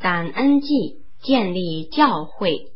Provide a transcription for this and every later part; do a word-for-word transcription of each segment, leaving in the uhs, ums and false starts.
感恩祭建立教会。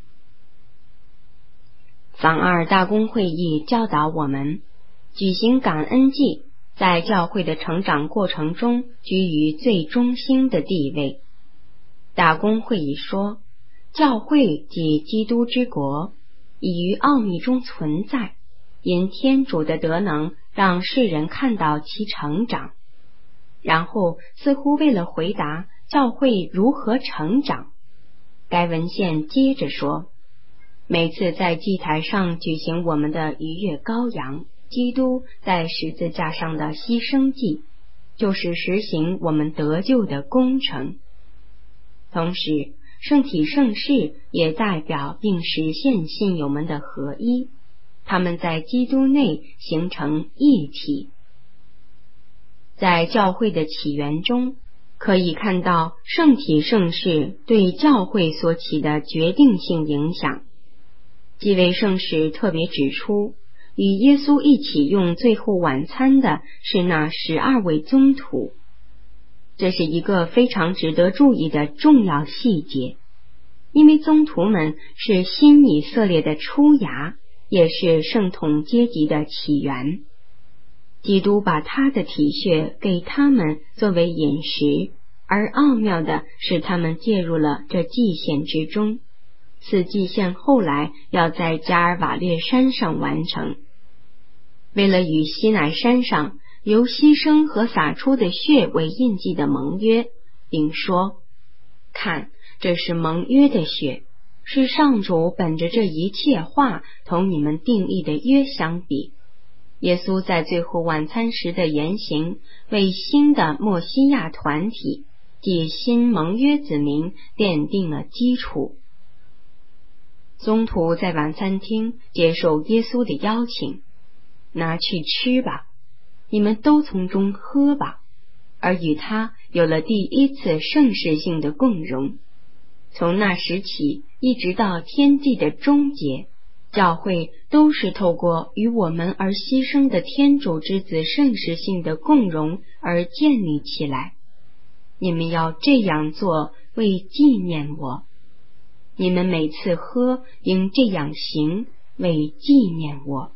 坊二大公会议教导我们，举行感恩祭在教会的成长过程中居于最中心的地位。大公会议说，教会即基督之国，已于奥秘中存在，因天主的德能让世人看到其成长。然后似乎为了回答教会如何成长，该文献接着说，每次在祭台上举行我们的逾越羔羊基督在十字架上的牺牲祭，就是实行我们得救的工程。同时圣体圣事也代表并实现信友们的合一，他们在基督内形成一体。在教会的起源中，可以看到圣体圣事对教会所起的决定性影响。几位圣使特别指出，与耶稣一起用最后晚餐的是那十二位宗徒。这是一个非常值得注意的重要细节，因为宗徒们是新以色列的出芽，也是圣统阶级的起源。基督把他的体血给他们作为饮食，而奥妙的是他们介入了这祭献之中。此祭献后来要在加尔瓦略山上完成，为了与西乃山上由牺牲和洒出的血为印记的盟约，并说，看，这是盟约的血，是上主本着这一切话同你们订立的约相比。耶稣在最后晚餐时的言行，为新的默西亚团体，即新盟约子民奠定了基础。宗徒在晚餐厅接受耶稣的邀请，拿去吃吧，你们都从中喝吧，而与他有了第一次盛世性的共融。从那时起，一直到天地的终结，教会都是透过与我们而牺牲的天主之子盛世性的共融而建立起来。你们要这样做，为纪念我。你们每次喝，应这样行，为纪念我。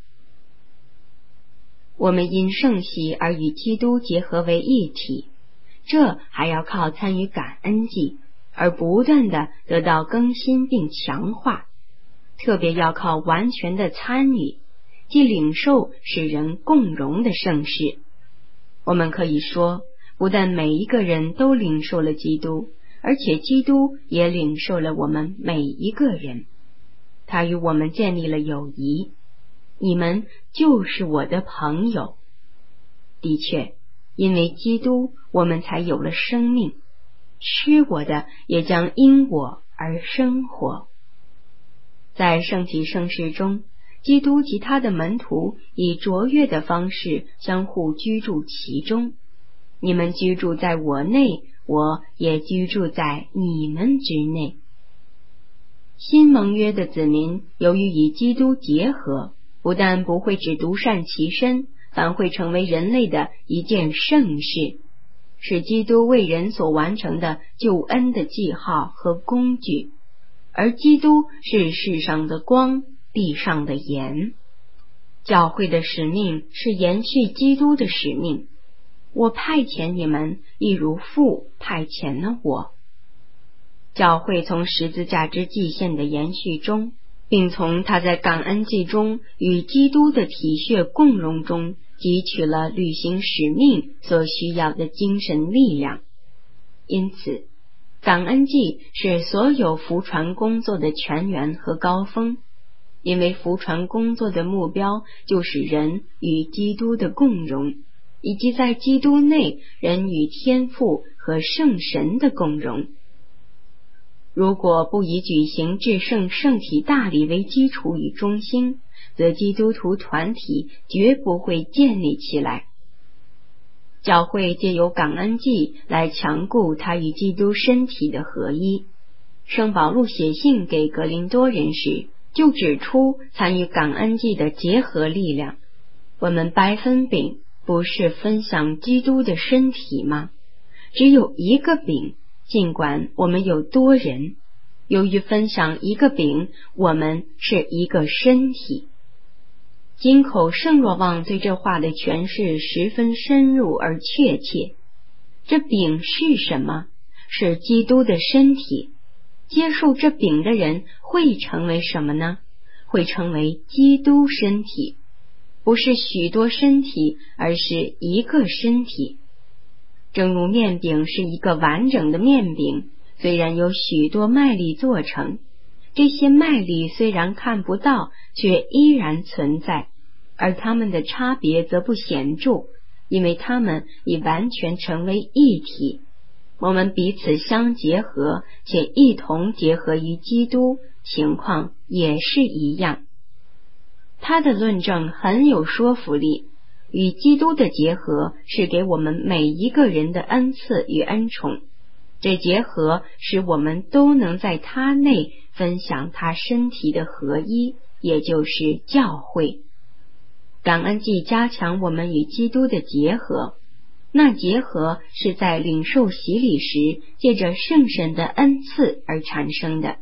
我们因圣洗而与基督结合为一体，这还要靠参与感恩祭，而不断地得到更新并强化。特别要靠完全的参与，即领受使人共融的圣事。我们可以说，不但每一个人都领受了基督，而且基督也领受了我们每一个人。他与我们建立了友谊，你们就是我的朋友。的确，因为基督，我们才有了生命，吃我的也将因我而生活。在圣体圣事中，基督及他的门徒以卓越的方式相互居住其中。你们居住在我内，我也居住在你们之内。新盟约的子民由于与基督结合，不但不会只独善其身，反会成为人类的一件圣事，是基督为人所完成的救恩的记号和工具。而基督是世上的光，地上的盐。教会的使命是延续基督的使命。我派遣你们，亦如父派遣了我。教会从十字架之祭献的延续中，并从他在感恩祭中与基督的体血共融中汲取了履行使命所需要的精神力量。因此，感恩祭是所有福传工作的泉源和高峰，因为福传工作的目标就是人与基督的共融，以及在基督内人与天父和圣神的共融。如果不以举行至圣圣体大礼为基础与中心，则基督徒团体绝不会建立起来。教会借由感恩祭来强固他与基督身体的合一。圣保禄写信给格林多人时，就指出参与感恩祭的结合力量。我们掰分饼不是分享基督的身体吗？只有一个饼， 尽管我们有多人，由于分享一个饼，我们是一个身体。金口圣若望对这话的诠释十分深入而确切。这饼是什么？是基督的身体。接受这饼的人会成为什么呢？会成为基督身体，不是许多身体，而是一个身体。正如面饼是一个完整的面饼，虽然有许多麦粒做成，这些麦粒虽然看不到，却依然存在，而它们的差别则不显著，因为它们已完全成为一体。我们彼此相结合，且一同结合于基督，情况也是一样。他的论证很有说服力，与基督的结合是给我们每一个人的恩赐与恩宠，这结合使我们都能在他内分享他身体的合一，也就是教会。感恩祭加强我们与基督的结合，那结合是在领受洗礼时借着圣神的恩赐而产生的。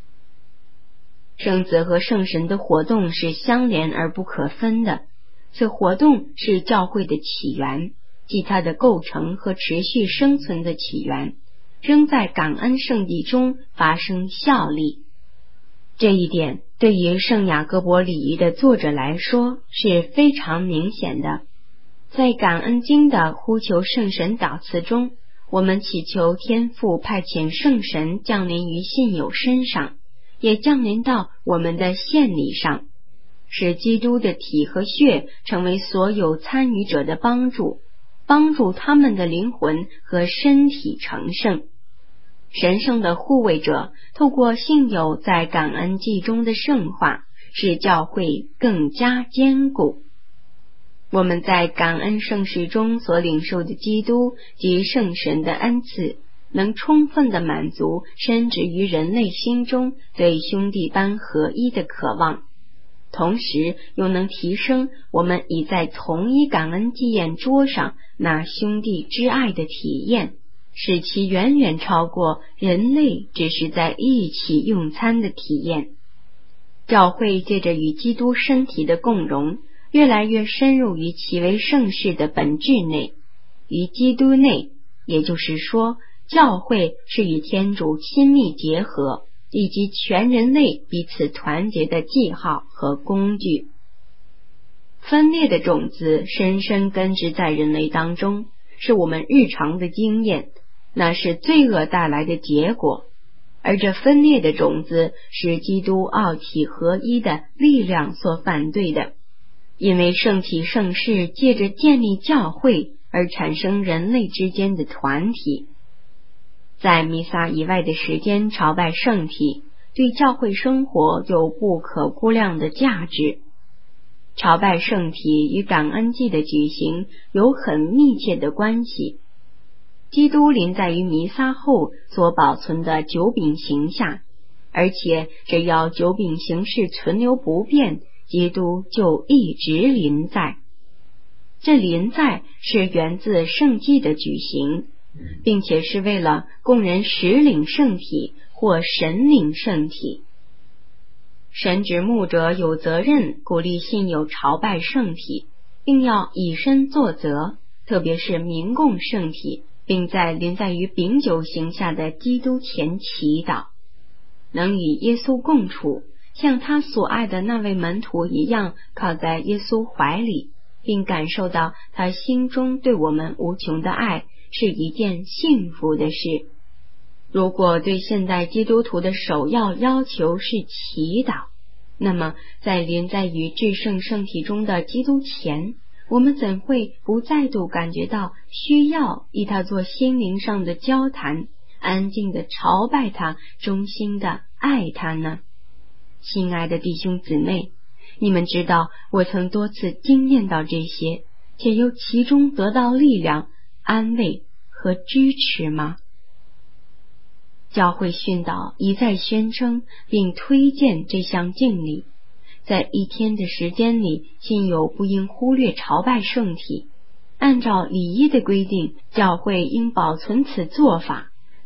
圣子和圣神的活动是相连而不可分的，此活动是教会的起源，即它的构成和持续生存的起源，仍在感恩圣地中发生效力。这一点对于圣雅各伯礼仪的作者来说是非常明显的。在感恩经的呼求圣神祷词中，我们祈求天父派遣圣神降临于信友身上，也降临到我们的献礼上，使基督的体和血成为所有参与者的帮助，帮助他们的灵魂和身体成圣。神圣的护卫者透过信友在感恩祭中的圣化，使教会更加坚固。我们在感恩圣事中所领受的基督及圣神的恩赐，能充分地满足深植于人类心中对兄弟般合一的渴望，同时又能提升我们已在同一感恩祭宴桌上那兄弟之爱的体验，使其远远超过人类只是在一起用餐的体验。教会借着与基督身体的共融，越来越深入于其为圣事的本质内，于基督内，也就是说，教会是与天主亲密结合，以及全人类彼此团结的记号和工具。分裂的种子深深根植在人类当中，是我们日常的经验，那是罪恶带来的结果，而这分裂的种子是基督奥体合一的力量所反对的。因为圣体圣事借着建立教会而产生人类之间的团体，在弥撒以外的时间朝拜圣体，对教会生活有不可估量的价值。朝拜圣体与感恩祭的举行有很密切的关系。基督临在于弥撒后所保存的九饼形下，而且只要九饼形式存留不变，基督就一直临在。这临在是源自圣祭的举行，并且是为了供人实领圣体或神领圣体。神职牧者有责任鼓励信友朝拜圣体，并要以身作则，特别是明供圣体，并在临在于饼酒形下的基督前祈祷，能与耶稣共处，像他所爱的那位门徒一样靠在耶稣怀里，并感受到他心中对我们无穷的爱，是一件幸福的事。如果对现代基督徒的首要要求是祈祷，那么在临在于至圣圣体中的基督前，我们怎会不再度感觉到需要与他做心灵上的交谈，安静地朝拜他，衷心地爱他呢？亲爱的弟兄姊妹，你们知道我曾多次经验到这些，且由其中得到力量、安慰和支持吗？教会训导一再宣称并推荐这项敬礼，在一天的时间里，信友不应忽略朝拜圣体。按照礼仪的规定，教会应保存此做法，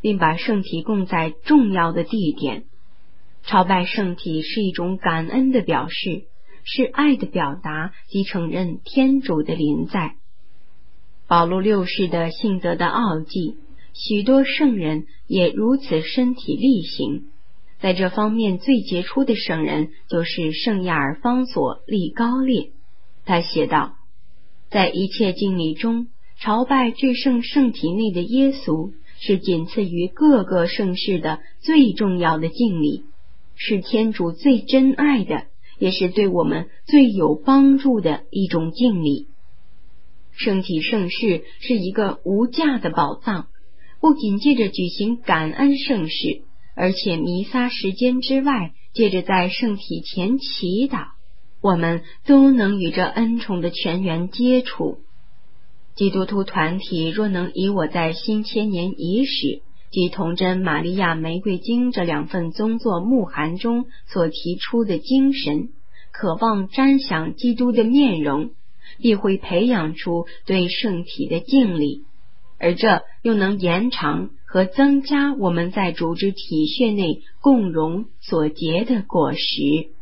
并把圣体供在重要的地点。朝拜圣体是一种感恩的表示，是爱的表达及承认天主的临在。保禄六世的信德的奥迹，许多圣人也如此身体力行。在这方面最杰出的圣人就是圣亚尔方索利高列。他写道，在一切敬礼中，朝拜至圣圣体内的耶稣是仅次于各个圣事的最重要的敬礼，是天主最珍爱的，也是对我们最有帮助的一种敬礼。圣体圣事是一个无价的宝藏，不仅借着举行感恩圣事，而且弥撒时间之外，借着在圣体前祈祷，我们都能与这恩宠的泉源接触。基督徒团体若能以我在新千年伊始及童真玛利亚玫瑰经这两份宗座牧函中所提出的精神，渴望瞻想基督的面容，必会培养出对圣体的敬礼，而这又能延长和增加我们在主之体血内共荣所结的果实。